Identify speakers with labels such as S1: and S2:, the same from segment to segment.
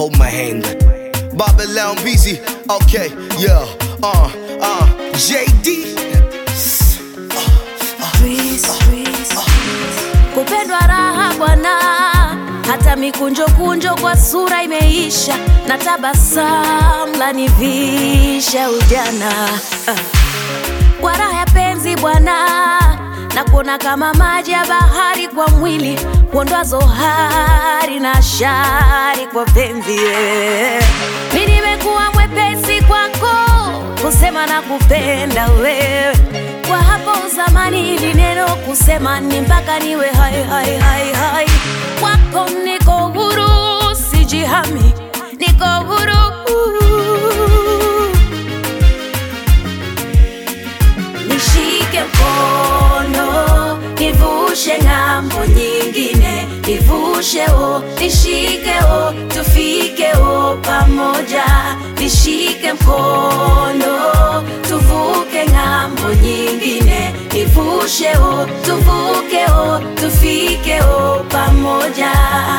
S1: hold my hand. Babylon busy, okay, yeah, JD.
S2: Kupendwa raha bwana, hata mikunjo kunjo kwa sura imeisha, na tabasamu lanivisha ujana. Kwa raha ya penzi bwana, na kuona kama maji ya bahari kwa mwili, kuondoa zohari na shari kwa penzi. Mimi nimekuwa mwepesi kwako, kusema na kupenda wewe. Kwa hapo zamani ili neno kusema ni mpaka niwe hai hai hai hai. Kwako niko huru, sijihami, niko huru. Nishike mkono, nivushe ng'ambo nyingine, nivushe nishike tufike pamoja. Nishike mkono, tuvuke ng'ambo nyingine, nivushe tuvuke tufike pamoja.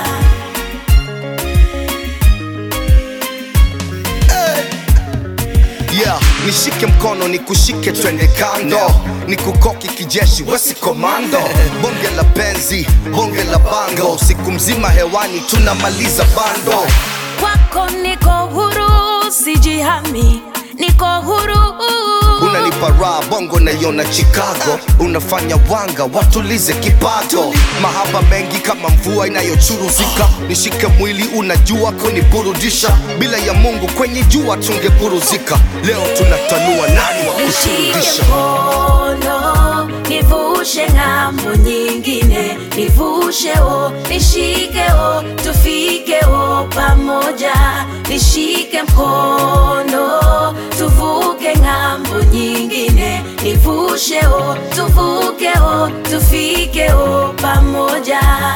S1: Yeah, nishike mkono nikushike twende kando, nikukoki kijeshi wesi komando. Bonge la penzi, bonge la bango, siku mzima hewani tunamaliza bando.
S2: Kwako niko huru, sijihami, niko huru.
S1: Unanipa raha bongo na yona Chicago, unafanya wanga watulize kipato. Mahaba mengi kama mvua inayochuruzika, nishike mwili unajua kuniburudisha. Bila ya Mungu kwenye jua tungeburuzika, leo tunatanua nani wa kuturudisha.
S2: Nishike mkono, nivushe ng'ambo nyingine, nivushe nishike tufike pamoja. Nishike mkono, tuvuke ng'ambo nyingine, nivushe tuvuke tufike pamoja.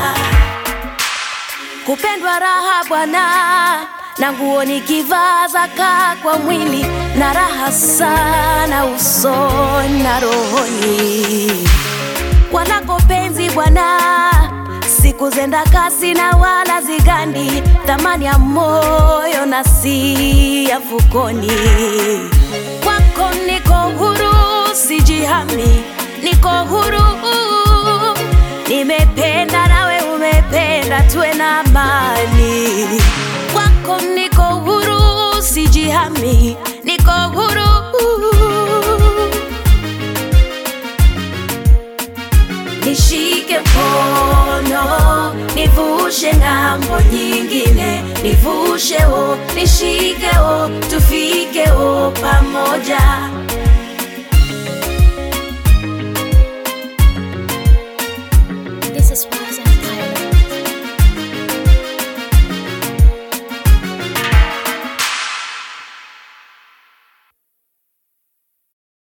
S2: Kupendwa raha bwana, na nguo nikivaa zaka kwa mwili, na raha sana usoni na rohoni. Kwanako penzi bwana, siku zenda kasi na wala zigandi, thamani ya moyo na si ya mfukoni. Kwako niko huru, sijihami, niko huru. Nimependa nawe umependa, tuwe na amani. Kwako niko huru, sijihami, niko huru. Nishike mkono, nivushe ng'ambo nyingine, nivushe nishike tufike pamoja.